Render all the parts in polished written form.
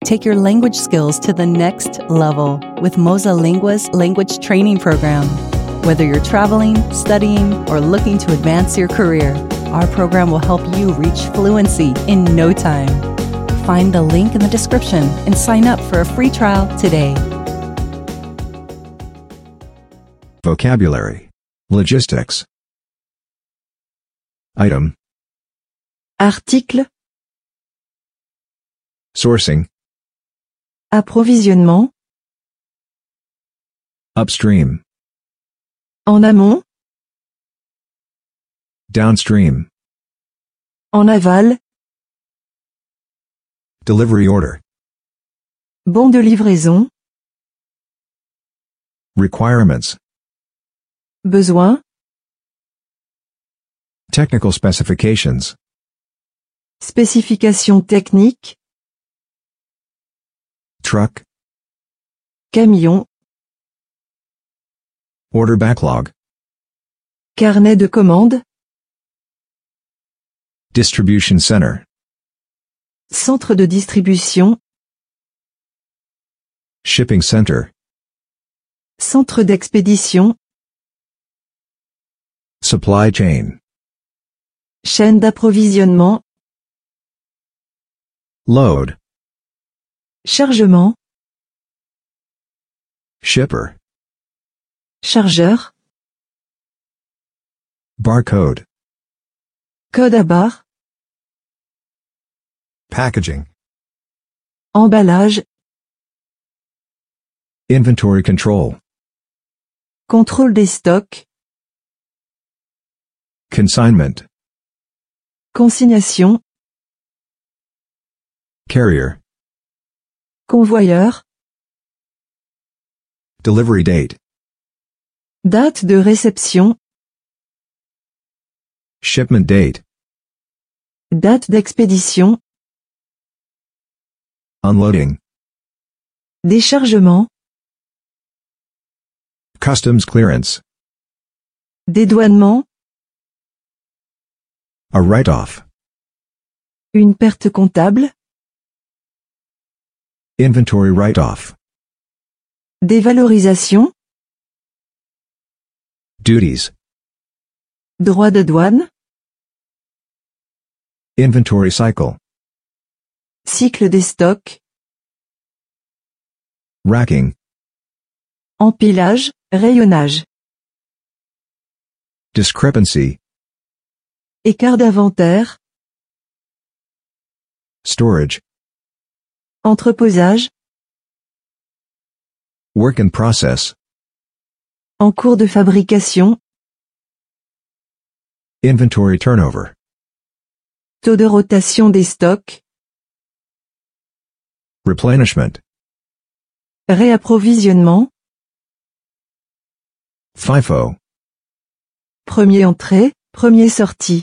take your language skills to the next level with Moza Lingua's language training program. Whether you're traveling, studying, or looking to advance your career, our program will help you reach fluency in no time. Find the link in the description and sign up for a free trial today. Vocabulary. Logistics. Item. Article, Sourcing. approvisionnement, Upstream. en amont, Downstream. en aval, Delivery order. bon de livraison, Requirements. besoin, Technical specifications. spécifications techniques, Truck. camion, Order backlog. carnet de commande, Distribution center. centre de distribution, Shipping center. centre d'expédition, Supply chain. chaîne d'approvisionnement, Load. chargement, Shipper. chargeur, Barcode. code à barre, Packaging. emballage, Inventory control. contrôle des stocks, Consignment. consignation, Carrier. convoyeur, Delivery date. date de réception, Shipment date. date d'expédition, Unloading. déchargement, Customs clearance. dédouanement, A write-off. une perte comptable, Inventory write-off. dévalorisation, Duties. droit de douane, Inventory cycle. cycle des stocks, Racking. empilage, rayonnage, Discrepancy. écart d'inventaire, Storage. entreposage, Work in process. en cours de fabrication, Inventory turnover. taux de rotation des stocks, Replenishment. réapprovisionnement, FIFO. premier entrée, premier sortie,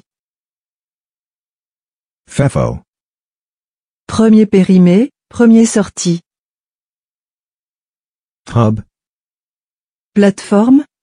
FEFO. premier périmé, premier sortie, Hub. plateforme,